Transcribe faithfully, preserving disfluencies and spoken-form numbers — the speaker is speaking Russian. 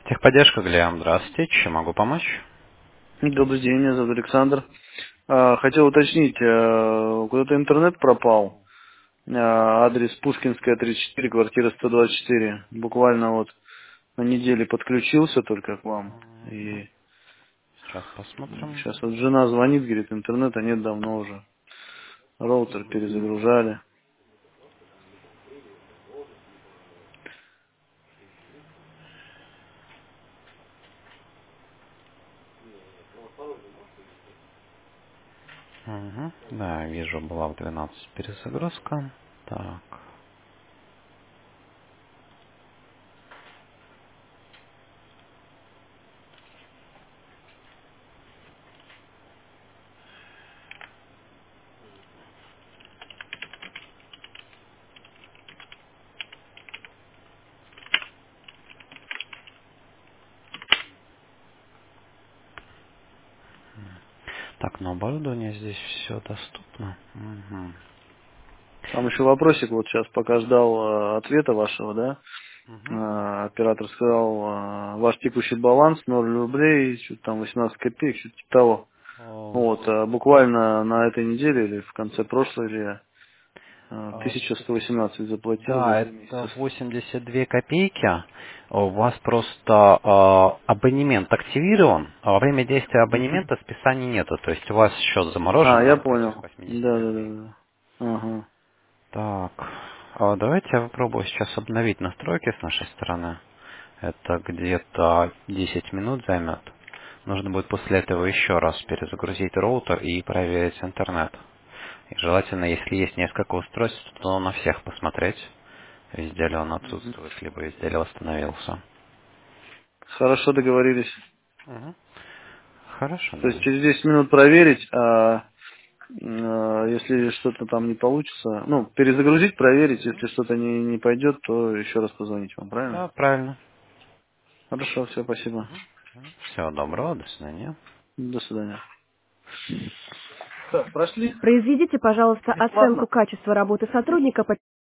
Техподдержка, Глеб, здравствуйте. Чем могу помочь? Добрый день, меня зовут Александр. А, Хотел уточнить, а, куда-то интернет пропал. А, Адрес Пушкинская, тридцать четыре, квартира сто двадцать четыре. Буквально вот на неделе подключился только к вам. Мгм. И Сейчас посмотрим. сейчас вот жена звонит, говорит, интернета нет давно уже. Роутер перезагружали. Мгм. Да, вижу, была в двенадцать перезагрузка. Так. Так, на оборудование здесь все доступно. Мгм. Там еще вопросик, вот сейчас пока ждал а, ответа вашего, да? Мгм. А, Оператор сказал, а, ваш текущий баланс ноль рублей, что-то там восемнадцать копеек, что-то типа того. О, Вот, а буквально на этой неделе или в конце прошлой я а, а, тысяча сто восемнадцать заплатил за Да, три это месяца. восемьдесят две копейки. У вас просто э, абонемент активирован, а во время действия Мгм. абонемента списаний нету. То есть у вас счет заморожен А, я на этих понял. восемьдесят Да, да, рублей. да, да. Ага. Так, а давайте я попробую сейчас обновить настройки с нашей стороны. Это где-то десять минут займет. Нужно будет после этого еще раз перезагрузить роутер и проверить интернет. И желательно, если есть несколько устройств, то на всех посмотреть, везде ли он Мгм. отсутствует, либо везде ли восстановился. Хорошо договорились. Мгм. Хорошо, То есть да. через десять минут проверить, а, а, если что-то там не получится, ну, перезагрузить, проверить, если что-то не, не пойдет, то еще раз позвонить вам, правильно? Да, правильно. Хорошо, все, спасибо. Всего доброго, до свидания. До свидания. Так, прошли? Произведите, пожалуйста, Бесплатно? оценку качества работы сотрудника по